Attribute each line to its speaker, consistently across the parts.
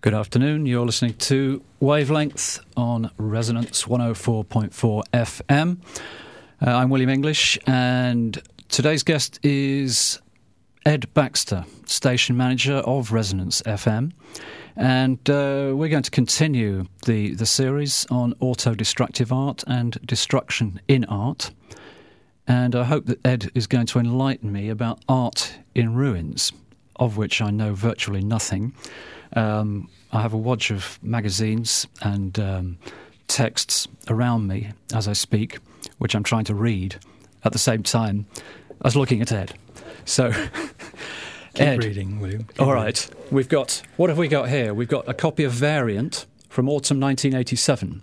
Speaker 1: Good afternoon. You're listening to Wavelength on Resonance 104.4 FM. I'm William English, and today's guest is Ed Baxter, station manager of Resonance FM. And we're going to continue the series on auto-destructive art and destruction in art. And I hope that Ed is going to enlighten me about art in ruins, of which I know virtually nothing. I have a watch of magazines and texts around me as I speak, which I'm trying to read at the same time as looking at Ed. So,
Speaker 2: Keep reading, William.
Speaker 1: All right. What have we got here? We've got a copy of Variant from autumn 1987.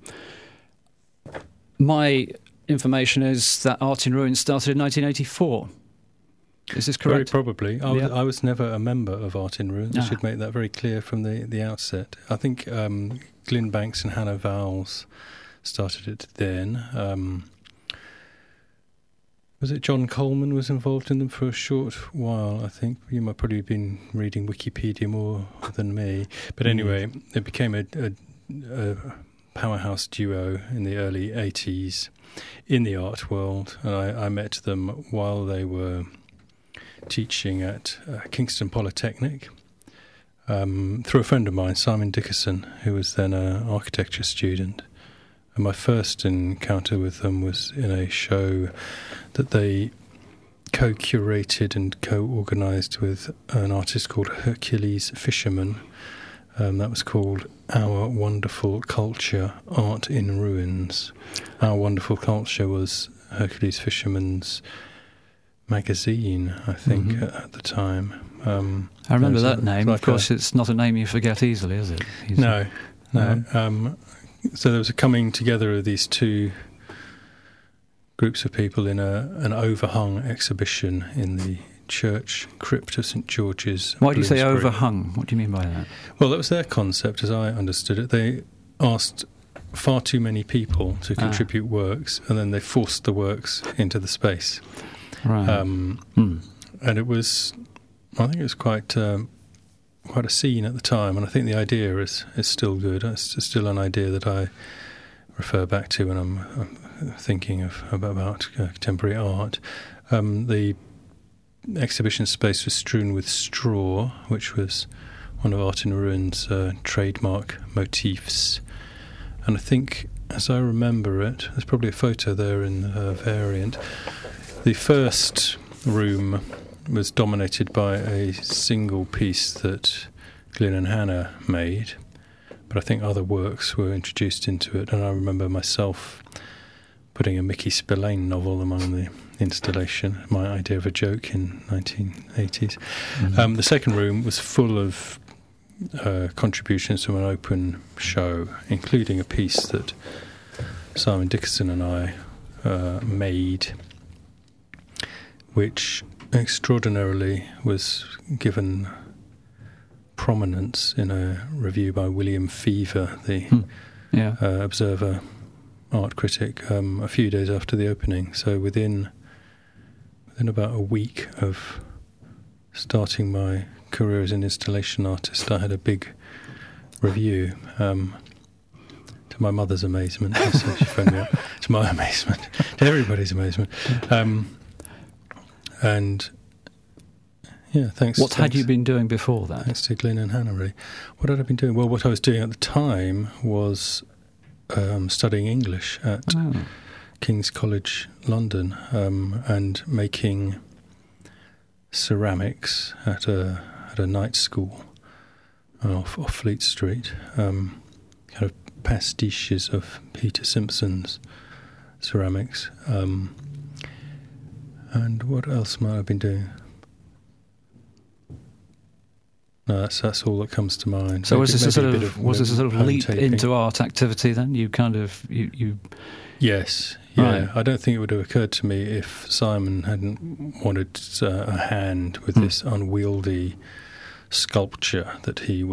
Speaker 1: My information is that Art in Ruins started in 1984. Is this correct?
Speaker 2: Very probably. I was never a member of Art in Ruins. I should make that very clear from the outset. I think Glyn Banks and Hannah Vowles started it then. Was it John Coleman was involved in them for a short while, I think? You might probably have been reading Wikipedia more than me. But anyway, it became a powerhouse duo in the early 80s in the art world. And I met them while they were teaching at Kingston Polytechnic through a friend of mine, Simon Dickerson, who was then an architecture student. And my first encounter with them was in a show that they co-curated and co-organised with an artist called Hercules Fisherman. That was called Our Wonderful Culture, Art in Ruins. Our Wonderful Culture was Hercules Fisherman's magazine, I think, at the time.
Speaker 1: I remember that name. Like, of course, it's not a name you forget easily, is it?
Speaker 2: No. So there was a coming together of these two groups of people in an overhung exhibition in the church crypt of St George's.
Speaker 1: Why do you say overhung? What do you mean by that?
Speaker 2: Well, that was their concept, as I understood it. They asked far too many people to contribute works, and then they forced the works into the space.
Speaker 1: Right.
Speaker 2: And it was, I think it was quite a scene at the time, and I think the idea is still good. It's still an idea that I refer back to when I'm thinking about contemporary art. The exhibition space was strewn with straw, which was one of Art in Ruins' trademark motifs. And I think, as I remember it, there's probably a photo there in Variant. The first room was dominated by a single piece that Glyn and Hannah made, but I think other works were introduced into it, and I remember myself putting a Mickey Spillane novel among the installation, my idea of a joke in 1980s. The second room was full of contributions from an open show, including a piece that Simon Dickerson and I made, which extraordinarily was given prominence in a review by William Fever, the Observer art critic, a few days after the opening. So within about a week of starting my career as an installation artist, I had a big review. To my mother's amazement, so she phoned me up. To my amazement, to everybody's amazement. And yeah, thanks.
Speaker 1: What had you been doing before that?
Speaker 2: Thanks to Glyn and Hannah, really. What had I been doing? Well, what I was doing at the time was studying English at King's College London, and making ceramics at a night school off Fleet Street, kind of pastiches of Peter Simpson's ceramics. And what else might I have been doing? No, that's all that comes to mind.
Speaker 1: So was this a sort of leap into art activity then? You kind of you.
Speaker 2: Yes, yeah.
Speaker 1: Right.
Speaker 2: I don't think it would have occurred to me if Simon hadn't wanted a hand with this unwieldy sculpture that he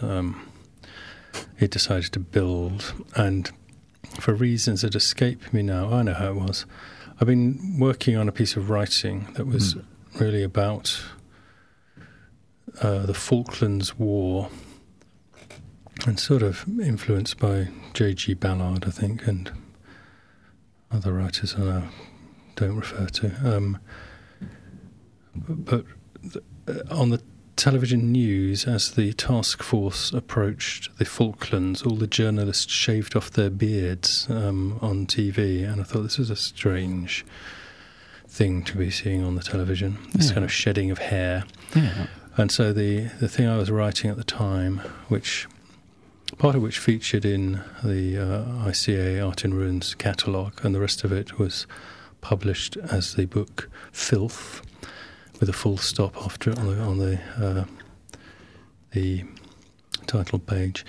Speaker 2: decided to build, and for reasons that escape me now, I know how it was. I've been working on a piece of writing that was really about the Falklands War and sort of influenced by J.G. Ballard, I think, and other writers I now don't refer to. But on the television news, as the task force approached the Falklands, all the journalists shaved off their beards on TV, and I thought this was a strange thing to be seeing on the television, this kind of shedding of hair.
Speaker 1: Yeah.
Speaker 2: And so the thing I was writing at the time, part of which featured in the ICA Art in Ruins catalogue, and the rest of it was published as the book Filth, with a full stop after it on the title page.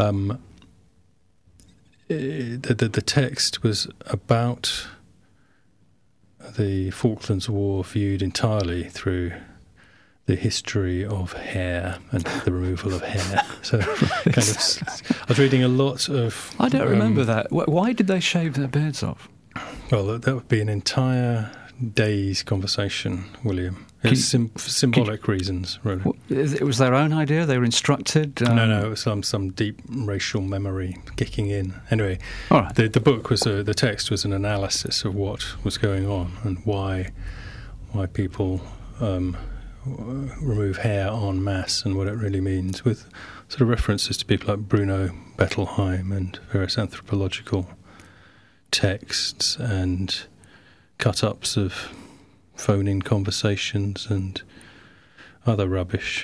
Speaker 2: The text was about the Falklands War viewed entirely through the history of hair and the removal of hair. So, I was reading a lot of.
Speaker 1: I don't remember that. Why did they shave their beards off?
Speaker 2: Well, that would be an entire day's conversation, William. It's symbolic reasons, really.
Speaker 1: It was their own idea? They were instructed?
Speaker 2: No, it was some deep racial memory kicking in. Anyway,
Speaker 1: all right.
Speaker 2: The book was the text was an analysis of what was going on and why people remove hair en masse and what it really means, with sort of references to people like Bruno Bettelheim and various anthropological texts and cut-ups of phone-in conversations and other rubbish.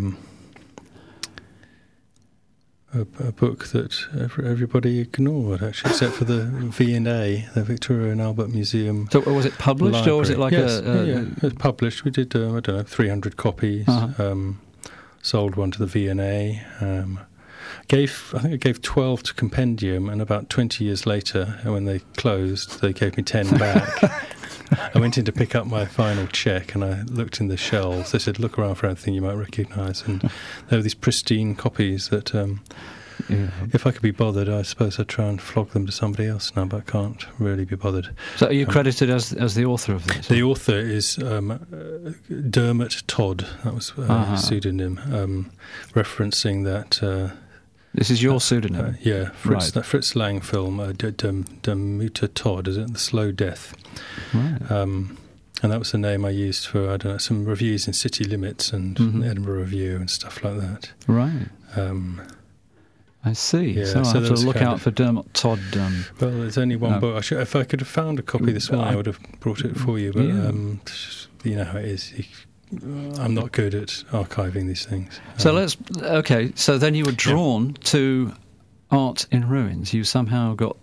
Speaker 2: A book that everybody ignored, actually, except for the V&A, the Victoria and Albert Museum.
Speaker 1: So was it published,
Speaker 2: library.
Speaker 1: Or was it like
Speaker 2: it was published. We did, 300 copies. Sold one to the V&A. I think I gave 12 to Compendium, and about 20 years later, when they closed, they gave me 10 back. I went in to pick up my final cheque, and I looked in the shelves. They said, look around for anything you might recognise. And there were these pristine copies that, if I could be bothered, I suppose I'd try and flog them to somebody else now, but I can't really be bothered.
Speaker 1: So are you credited as the author of this?
Speaker 2: The author is Dermot Todd. That was his pseudonym, referencing that...
Speaker 1: this is your pseudonym?
Speaker 2: Yeah, that Fritz Lang film, Dermuter Todd, is it? The Slow Death.
Speaker 1: Right.
Speaker 2: And that was the name I used for, some reviews in City Limits and Edinburgh Review and stuff like that.
Speaker 1: Right. I see.
Speaker 2: Yeah,
Speaker 1: so I'll have to look out for Dermot Todd.
Speaker 2: Well, there's only one book. If I could have found a copy this morning, I would have brought it for you. But you know how it is. I'm not good at archiving these things.
Speaker 1: So So then you were drawn to Art in Ruins. You somehow got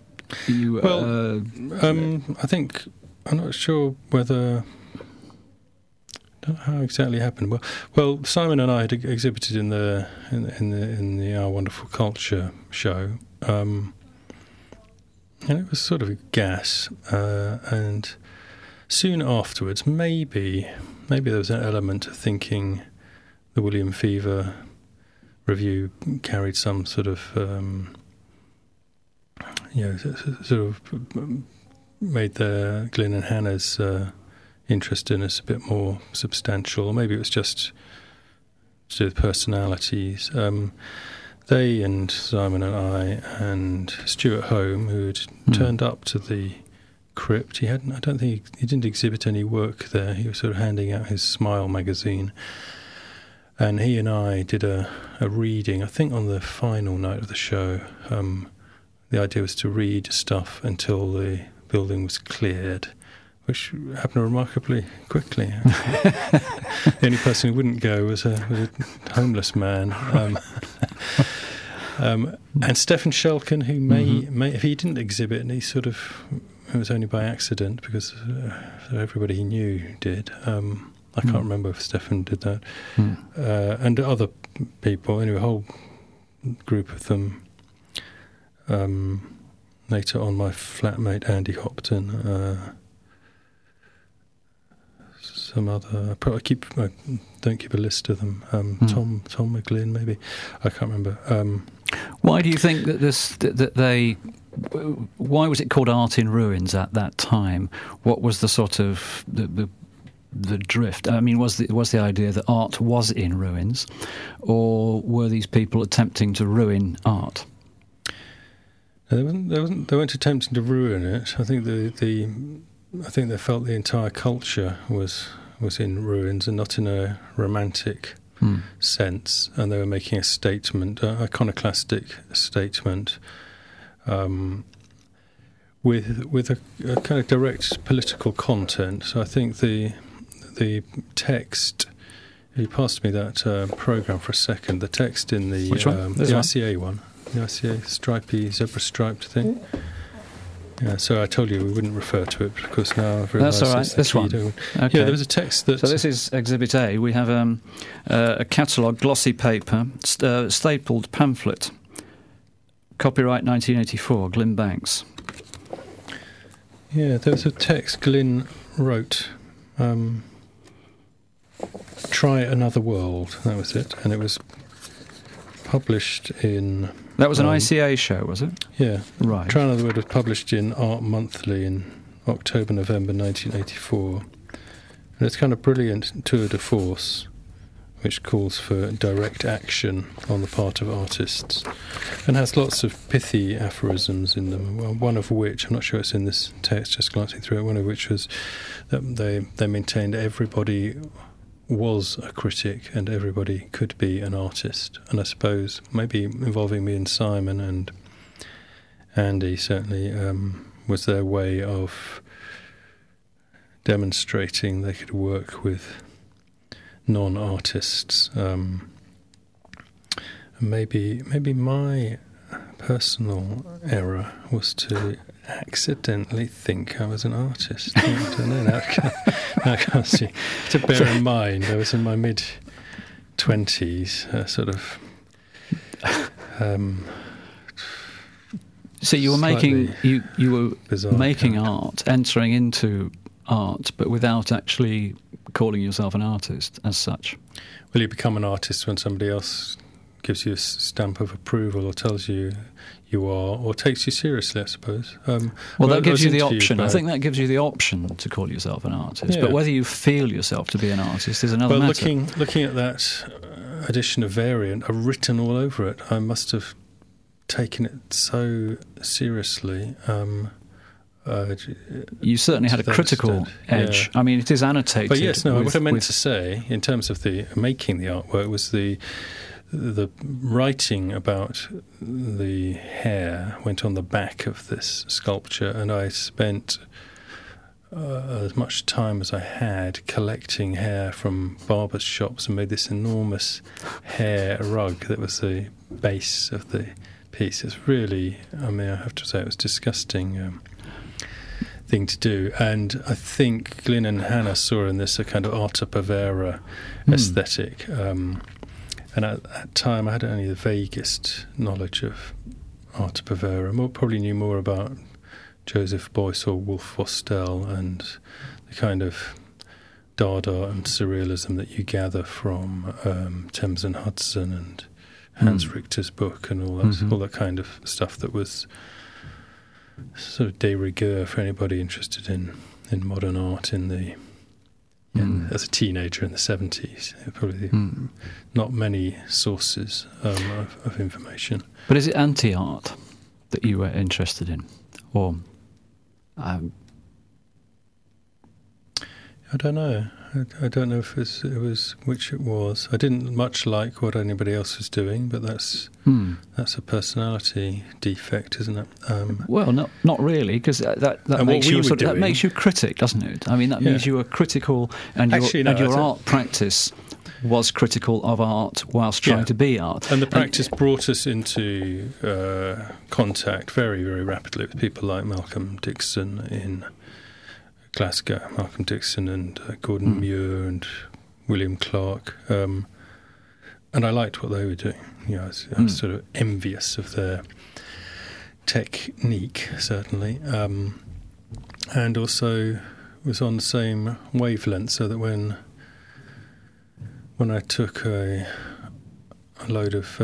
Speaker 2: I think I'm not sure whether. I don't know how exactly it happened. Well, Simon and I had exhibited in the Our Wonderful Culture show, and it was sort of a gas. And soon afterwards, maybe there was an element of thinking the William Fever review carried some sort of, sort of made the Glyn and Hannah's interest in us a bit more substantial. Or maybe it was just to do with personalities. They and Simon and I and Stuart Home, who had turned up to the crypt. He didn't exhibit any work there. He was sort of handing out his Smile magazine, and he and I did a reading, I think on the final night of the show. The idea was to read stuff until the building was cleared, which happened remarkably quickly. The only person who wouldn't go was a homeless man. And Stephen Shelkin, who may if he didn't exhibit, and he sort of, it was only by accident because everybody he knew did. I can't remember if Stephen did that. And other people, anyway, a whole group of them. Later on, my flatmate Andy Hopton, some other. I don't keep a list of them. Tom McGlynn, maybe. I can't remember.
Speaker 1: Why do you think that they? Why was it called Art in Ruins at that time? What was the sort of the the drift? I mean, was the idea that art was in ruins, or were these people attempting to ruin art?
Speaker 2: They weren't attempting to ruin it. I think I think they felt the entire culture was in ruins, and not in a romantic sense. And they were making a statement, an iconoclastic statement, with a kind of direct political content. So I think the text. You passed me that program for a second. The text in the
Speaker 1: Which one?
Speaker 2: The ICA one. The ICA stripy, zebra-striped thing. Yeah, so I told you we wouldn't refer to it, because now I've realised...
Speaker 1: That's all right, this one.
Speaker 2: Okay.
Speaker 1: Yeah,
Speaker 2: there was a text that...
Speaker 1: So this is Exhibit A. We have a catalogue, glossy paper, stapled pamphlet. Copyright 1984, Glyn Banks.
Speaker 2: Yeah, there was a text Glyn wrote... Try Another World, that was it. And it was published in...
Speaker 1: That was an ICA show, was it?
Speaker 2: Yeah.
Speaker 1: Right.
Speaker 2: Try Another World was published in Art Monthly in October, November 1984. And it's kind of brilliant tour de force, which calls for direct action on the part of artists, and has lots of pithy aphorisms in them. Well, one of which, I'm not sure it's in this text, just glancing through it, one of which was that they maintained everybody was a critic and everybody could be an artist. And I suppose maybe involving me and Simon and Andy certainly was their way of demonstrating they could work with non-artists. Maybe my personal error was to accidentally think I was an artist. I don't know. Now I can't see. To bear in mind, I was in my mid-20s, sort of...
Speaker 1: so you were making making
Speaker 2: character.
Speaker 1: art, entering into art, but without actually calling yourself an artist as such.
Speaker 2: Well, you become an artist when somebody else gives you a stamp of approval or tells you you are, or takes you seriously, I suppose.
Speaker 1: Well, that gives you the option. I think that gives you the option to call yourself an artist.
Speaker 2: Yeah.
Speaker 1: But whether you feel yourself to be an artist is another matter.
Speaker 2: Looking at that edition of Variant, I've written all over it. I must have taken it so seriously.
Speaker 1: You certainly had a critical edge. Yeah. I mean, it is annotated.
Speaker 2: But yes, no, what I meant to say, in terms of the making the artwork, was the writing about the hair went on the back of this sculpture, and I spent as much time as I had collecting hair from barbers' shops and made this enormous hair rug that was the base of the piece. It's really, I mean, I have to say, it was disgusting thing to do, and I think Glyn and Hannah saw in this a kind of Arte Povera aesthetic. And at that time, I had only the vaguest knowledge of Arte Povera. Probably knew more about Joseph Beuys or Wolf Vostell and the kind of Dada and surrealism that you gather from Thames and Hudson and Hans Richter's book and all that kind of stuff that was sort of de rigueur for anybody interested in modern art as a teenager in the 70s. Probably not many sources of information.
Speaker 1: But is it anti-art that you were interested in? Or
Speaker 2: I don't know. I don't know if it was which it was. I didn't much like what anybody else was doing, but that's a personality defect, isn't it?
Speaker 1: Well, not really, because that makes you that makes you a critic, doesn't it? I mean, that means you were critical, and your art practice was critical of art whilst trying to be art.
Speaker 2: And the practice brought us into contact very, very rapidly with people like Malcolm Dixon in Glasgow, Malcolm Dixon and Gordon Muir and William Clark, and I liked what they were doing. You know, I was sort of envious of their technique, certainly, and also was on the same wavelength. So that when I took a load of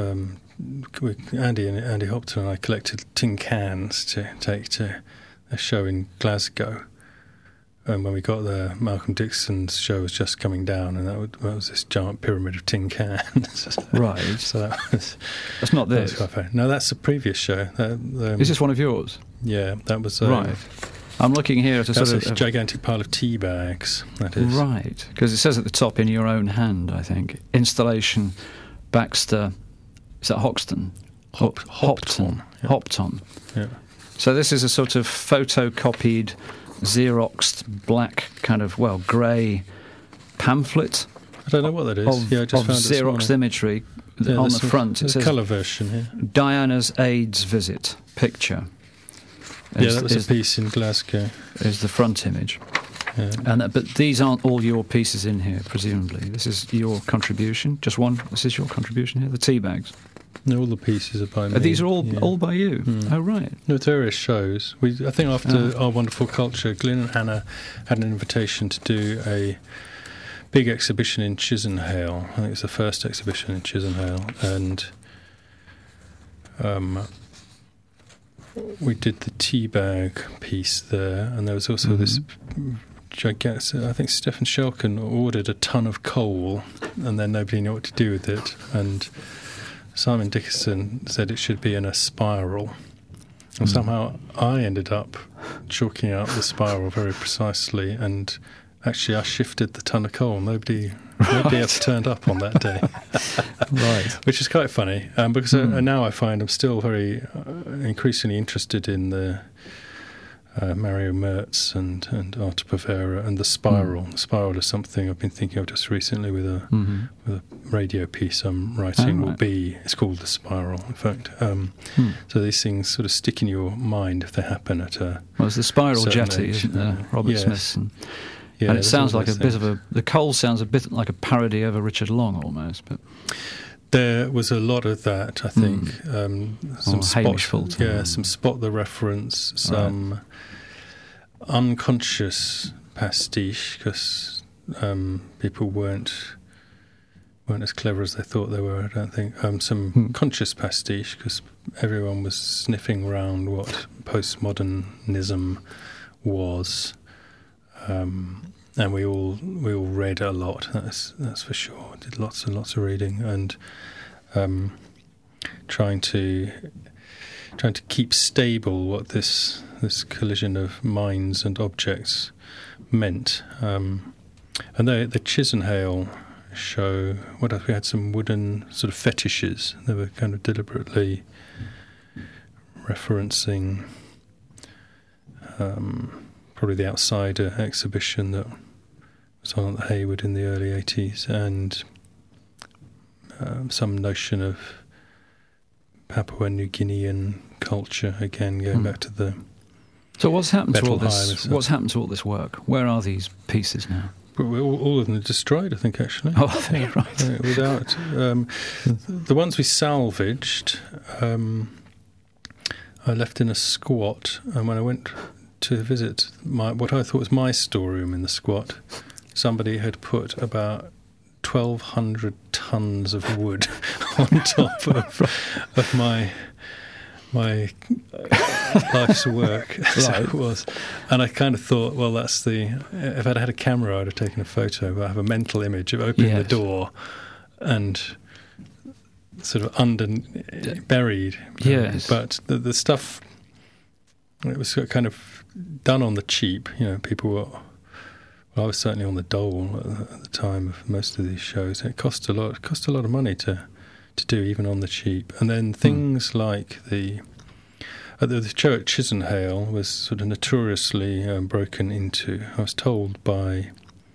Speaker 2: Andy Hopton and I collected tin cans to take to a show in Glasgow. and when we got there, Malcolm Dixon's show was just coming down, and that was this giant pyramid of tin cans.
Speaker 1: Right.
Speaker 2: So
Speaker 1: that's not this.
Speaker 2: That was quite fair. No, that's the previous show.
Speaker 1: Is this one of yours?
Speaker 2: Yeah, that was
Speaker 1: right. I'm looking here at
Speaker 2: a gigantic pile of tea bags. That is
Speaker 1: right, because it says at the top, "In your own hand." I think installation, Baxter. Is that Hoxton?
Speaker 2: Hopton.
Speaker 1: Yeah. Hopton.
Speaker 2: Yeah.
Speaker 1: So this is a sort of photocopied, Xeroxed black kind of grey pamphlet.
Speaker 2: I don't know what that is.
Speaker 1: I just found Xerox imagery on the front.
Speaker 2: It says colour version here.
Speaker 1: Diana's AIDS visit picture.
Speaker 2: That was a piece in Glasgow.
Speaker 1: Is the front image.
Speaker 2: Yeah.
Speaker 1: But these aren't all your pieces in here, presumably. This is your contribution. Just one. This is your contribution here. The tea bags.
Speaker 2: No, all the pieces are by me.
Speaker 1: These are all by you. Oh, right.
Speaker 2: No, various shows. I think after Our Wonderful Culture, Glyn and Hannah had an invitation to do a big exhibition in Chisenhale. I think it's the first exhibition in Chisenhale, and we did the tea bag piece there, and there was also this gigantic. I think Stephen Shelkin ordered a ton of coal, and then nobody knew what to do with it, and Simon Dickinson said it should be in a spiral. And somehow I ended up chalking out the spiral very precisely, and actually I shifted the ton of coal. Nobody else turned up on that day.
Speaker 1: Right.
Speaker 2: Which is quite funny, because now I find I'm still very increasingly interested in the Mario Merz and Artur Pavera and the spiral. The spiral is something I've been thinking of just recently with a radio piece I'm writing. It's called The Spiral, in fact. So these things sort of stick in your mind if they happen at a
Speaker 1: it's the Spiral Jetty, isn't there? Robert Smith. And it sounds like the coal sounds a bit like a parody over Richard Long almost, but
Speaker 2: there was a lot of that, I think. Some
Speaker 1: Hamish Fulton.
Speaker 2: Some spot the reference, some unconscious pastiche, because people weren't as clever as they thought they were, I don't think. Some conscious pastiche, because everyone was sniffing around what postmodernism was. And we all read a lot. That's for sure. Did lots and lots of reading, and trying to keep stable what this collision of minds and objects meant. And the Chisenhale show. What else? We had some wooden sort of fetishes. They were kind of deliberately referencing probably the Outsider exhibition that was on at the Hayward in the early 80s, and some notion of Papua New Guinean culture, again going back to the.
Speaker 1: So what's happened to all this? What's happened to all this work? Where are these pieces now?
Speaker 2: All of them are destroyed, I think, actually.
Speaker 1: Oh, I think you're right.
Speaker 2: Without the ones we salvaged, I left in a squat, and when I went to visit what I thought was my storeroom in the squat, somebody had put about 1,200 tons of wood on top of my life's work, as it was. And I kind of thought, well, if I'd had a camera, I'd have taken a photo, but I have a mental image of opening the door and sort of buried.
Speaker 1: Yes.
Speaker 2: But the stuff, it was kind of done on the cheap. People were. Well, I was certainly on the dole at the time of most of these shows. It cost a lot. It cost a lot of money to do, even on the cheap. And then things like the show at Chisenhale was sort of notoriously broken into. I was told by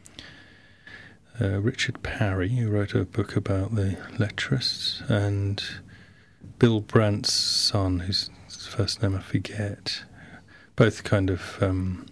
Speaker 2: Richard Parry, who wrote a book about the Lettrists, and Bill Brandt's son, whose first name I forget, both kind of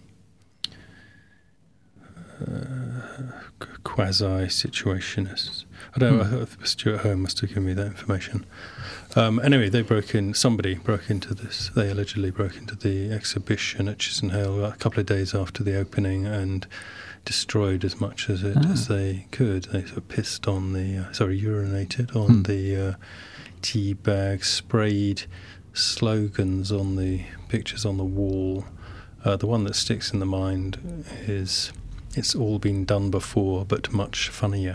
Speaker 2: quasi-situationists. I don't know, Stuart Home must have given me that information. Anyway, somebody broke into this. They allegedly broke into the exhibition at Chisenhale a couple of days after the opening and destroyed as much as they could. They sort of urinated on the tea bag, sprayed slogans on the pictures on the wall, The one that sticks in the mind is It's All Been Done Before, but much funnier.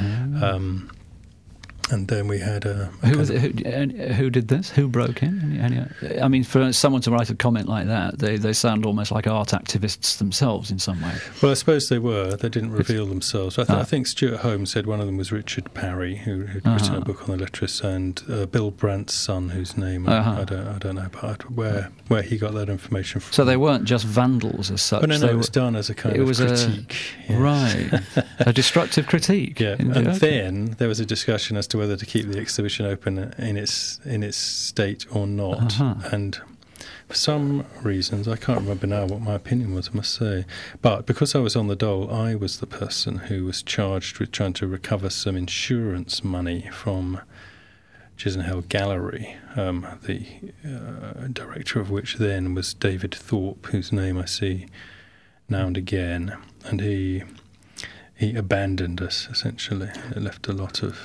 Speaker 2: And then we had
Speaker 1: who did this? Who broke in? I mean, for someone to write a comment like that, they sound almost like art activists themselves in some way.
Speaker 2: Well, I suppose they were. They didn't reveal themselves. I think Stuart Holmes said one of them was Richard Parry, who'd written a book on the letterists, and Bill Brandt's son, whose name I don't know, but where he got that information from.
Speaker 1: So they weren't just vandals as such.
Speaker 2: Oh, no, it was done as a kind of critique.
Speaker 1: Right, a destructive critique.
Speaker 2: Yeah, and then there was a discussion as to whether to keep the exhibition open in its state or not. And for some reasons, I can't remember now what my opinion was, I must say. But because I was on the dole, I was the person who was charged with trying to recover some insurance money from Chisenhale Gallery, the director of which then was David Thorpe, whose name I see now and again. And he abandoned us, essentially. It left a lot of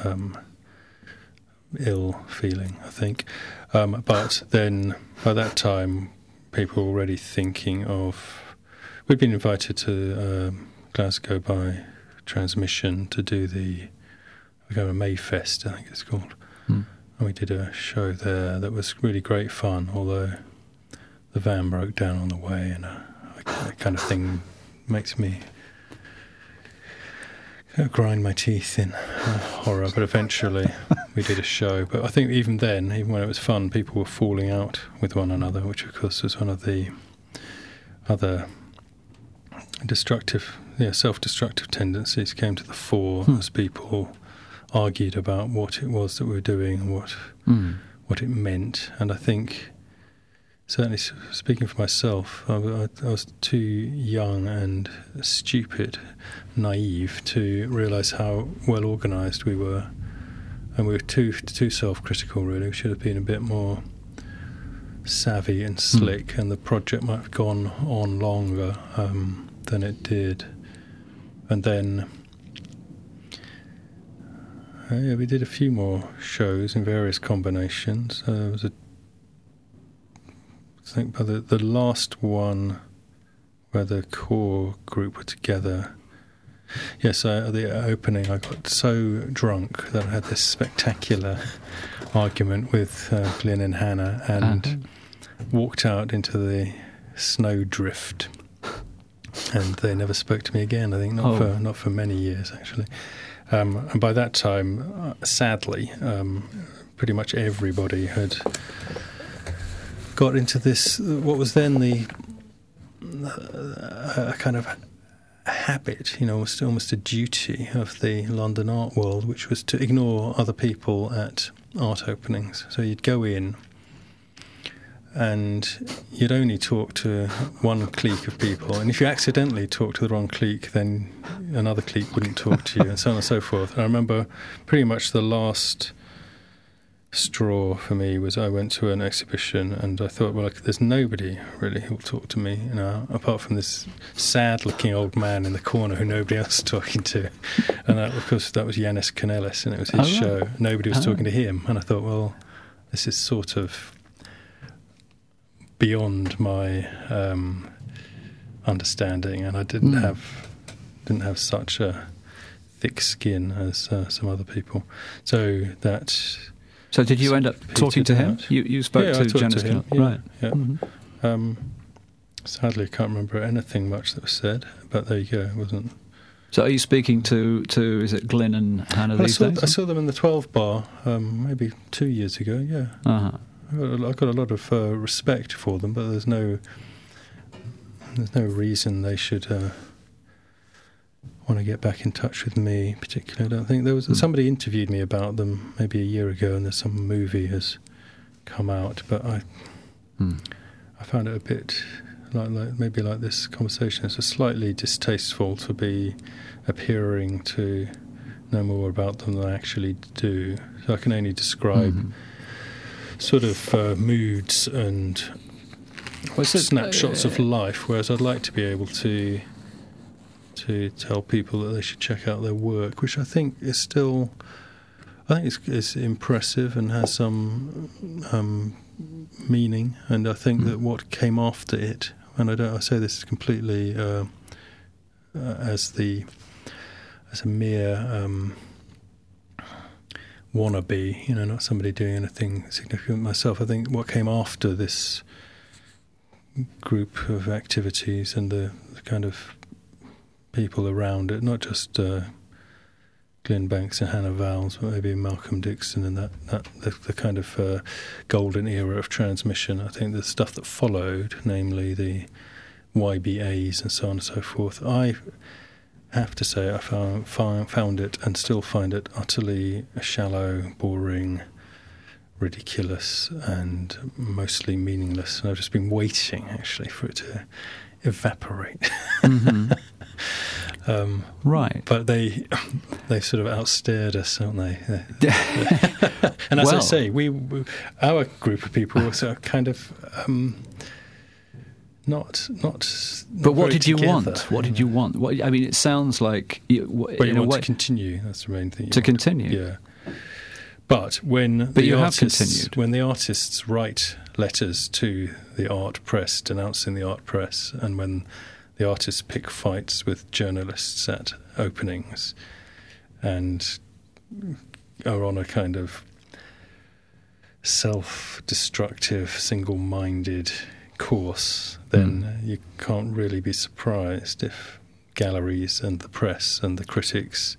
Speaker 2: ill feeling, I think. But then, by that time, people were already thinking of... We'd been invited to Glasgow by Transmission to do the Mayfest, I think it's called. And we did a show there that was really great fun, although the van broke down on the way, and that kind of thing makes me grind my teeth in horror. But eventually we did a show. But I think even then, even when it was fun, people were falling out with one another, which of course was one of the other self-destructive tendencies came to the fore as people argued about what it was that we were doing and what it meant. And I think, certainly speaking for myself, I was too young and stupid, naive, to realise how well organised we were. And we were too self-critical, really. We should have been a bit more savvy and slick, and the project might have gone on longer than it did. And then we did a few more shows in various combinations. I think by the last one where the core group were together, yes, at the opening I got so drunk that I had this spectacular argument with Glyn and Hannah, and walked out into the snowdrift, and they never spoke to me again. I think not for many years, actually. And by that time, sadly, pretty much everybody had got into this, what was then the kind of habit, almost a duty of the London art world, which was to ignore other people at art openings. So you'd go in and you'd only talk to one clique of people, and if you accidentally talked to the wrong clique, then another clique wouldn't talk to you, and so on and so forth. And I remember pretty much the last straw for me was I went to an exhibition and I thought, well, there's nobody really who'll talk to me, apart from this sad-looking old man in the corner who nobody else was talking to. And that, of course, that was Yanis Kanellis, and it was his show. Nobody was talking to him, and I thought, well, this is sort of beyond my understanding, and I didn't have such a thick skin as some other people. So did you end up talking to him? You spoke to Janis Kanellis, right? Yeah. Mm-hmm. Sadly, I can't remember anything much that was said, but there you go. It wasn't.
Speaker 1: So are you speaking to is it Glyn and Hannah these days?
Speaker 2: I saw them in the 12 Bar maybe 2 years ago. Yeah. I've got a lot of respect for them, but there's no reason they should want to get back in touch with me particularly. I don't think there was somebody interviewed me about them maybe a year ago, and there's some movie has come out, but I found it a bit maybe like this conversation. It's slightly distasteful to be appearing to know more about them than I actually do. So I can only describe sort of moods and snapshots of life, whereas I'd like to be able to tell people that they should check out their work, which I think is still, it's impressive and has some meaning. And I think that what came after it, and I say this completely as a mere wannabe, not somebody doing anything significant myself. I think what came after this group of activities and the kind of people around it, not just Glyn Banks and Hannah Vowles, but maybe Malcolm Dixon and the kind of golden era of transmission. I think the stuff that followed, namely the YBAs and so on and so forth, I have to say I found it and still find it utterly shallow, boring, ridiculous and mostly meaningless. And I've just been waiting actually for it to evaporate.
Speaker 1: Mm-hmm. Right.
Speaker 2: But they've sort of outstared us, haven't they? And as I say, our group of people were sort of kind of not.
Speaker 1: But what did you
Speaker 2: together,
Speaker 1: want? What did you want? I mean, it sounds like
Speaker 2: you want to continue. That's the main thing.
Speaker 1: To continue.
Speaker 2: Yeah. But when
Speaker 1: you have continued.
Speaker 2: When the artists write letters to the art press denouncing the art press, and when the artists pick fights with journalists at openings and are on a kind of self-destructive, single-minded course, then you can't really be surprised if galleries and the press and the critics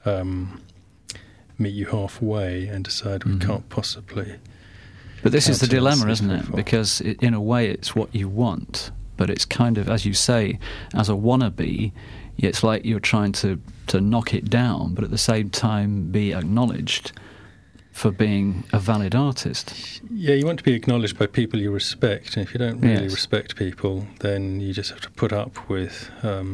Speaker 2: meet you halfway and decide we can't possibly.
Speaker 1: But this is the dilemma, isn't it? Because in a way it's what you want, but it's kind of, as you say, as a wannabe, it's like you're trying to knock it down, but at the same time be acknowledged for being a valid artist. Yeah,
Speaker 2: you want to be acknowledged by people you respect, and if you don't really respect people, then you just have to put up with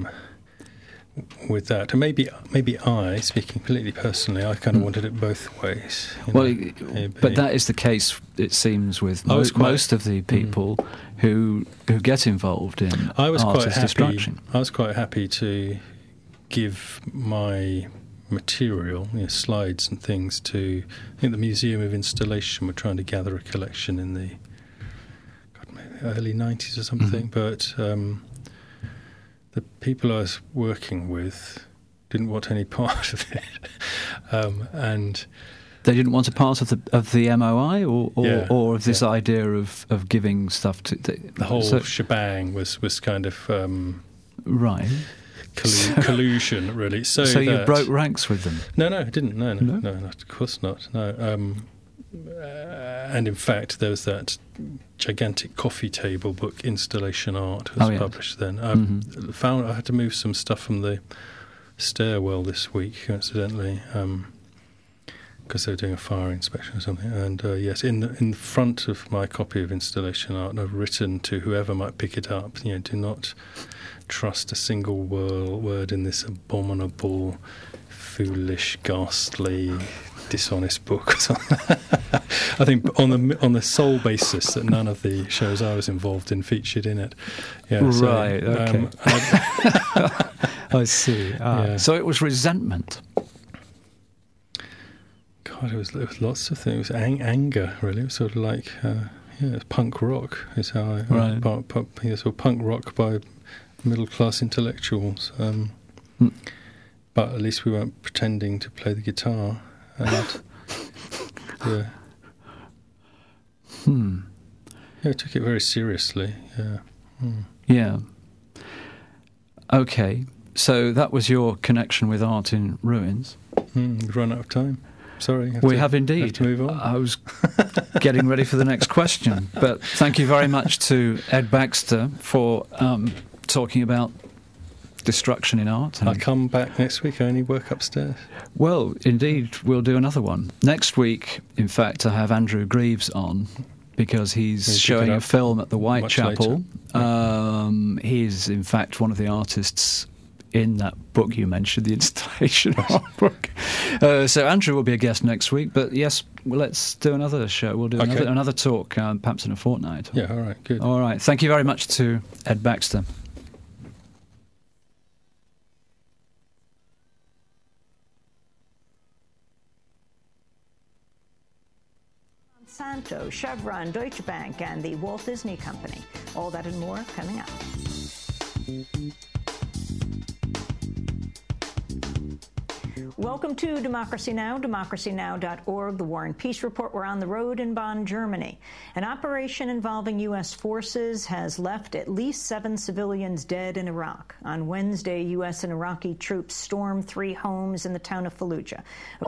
Speaker 2: that. And maybe I, speaking completely personally, I kind of wanted it both ways.
Speaker 1: But that is the case, it seems, with most of the people who get involved in artist destruction.
Speaker 2: I was quite happy to give my material, slides and things, to I think the Museum of Installation were trying to gather a collection in the maybe early 90s or something, but the people I was working with didn't want any part of it, and
Speaker 1: they didn't want a part of the MOI or of this idea of giving stuff to
Speaker 2: the whole shebang was kind of
Speaker 1: right.
Speaker 2: Collusion, really. So
Speaker 1: you broke ranks with them?
Speaker 2: No, I didn't. No, of course not. No. And in fact, there was that gigantic coffee table book, Installation Art, was published then. I had to move some stuff from the stairwell this week, coincidentally, because they were doing a fire inspection or something. And yes, in the front of my copy of Installation Art, I've written to whoever might pick it up, do not trust a single word in this abominable, foolish, ghastly, dishonest book. I think on the sole basis that none of the shows I was involved in featured in it. Yeah,
Speaker 1: right. Okay. I see. So it was resentment.
Speaker 2: God, it was lots of things. It was anger, really. It was sort of like punk rock is how I sort of punk rock by middle-class intellectuals, but at least we weren't pretending to play the guitar. And, I took it very seriously.
Speaker 1: Yeah. Okay, so that was your connection with Art in Ruins.
Speaker 2: We've run out of time. Sorry.
Speaker 1: We have indeed.
Speaker 2: Have to move on.
Speaker 1: I was getting ready for the next question, but thank you very much to Ed Baxter for talking about destruction in art.
Speaker 2: I'll come back next week. I only work upstairs.
Speaker 1: Well, indeed, we'll do another one. Next week, in fact, I have Andrew Greaves on because he's showing a film at the Whitechapel. He's, in fact, one of the artists in that book you mentioned, the Installation Art book. So Andrew will be a guest next week, but yes, let's do another show. We'll do another talk, perhaps in a fortnight.
Speaker 2: Yeah, all right, good.
Speaker 1: All right, thank you very much to Ed Baxter.
Speaker 3: Monsanto, Chevron, Deutsche Bank, and the Walt Disney Company. All that and more coming up. Welcome to Democracy Now!, democracynow.org, the War and Peace Report. We're on the road in Bonn, Germany. An operation involving U.S. forces has left at least 7 civilians dead in Iraq. On Wednesday, U.S. and Iraqi troops stormed 3 homes in the town of Fallujah.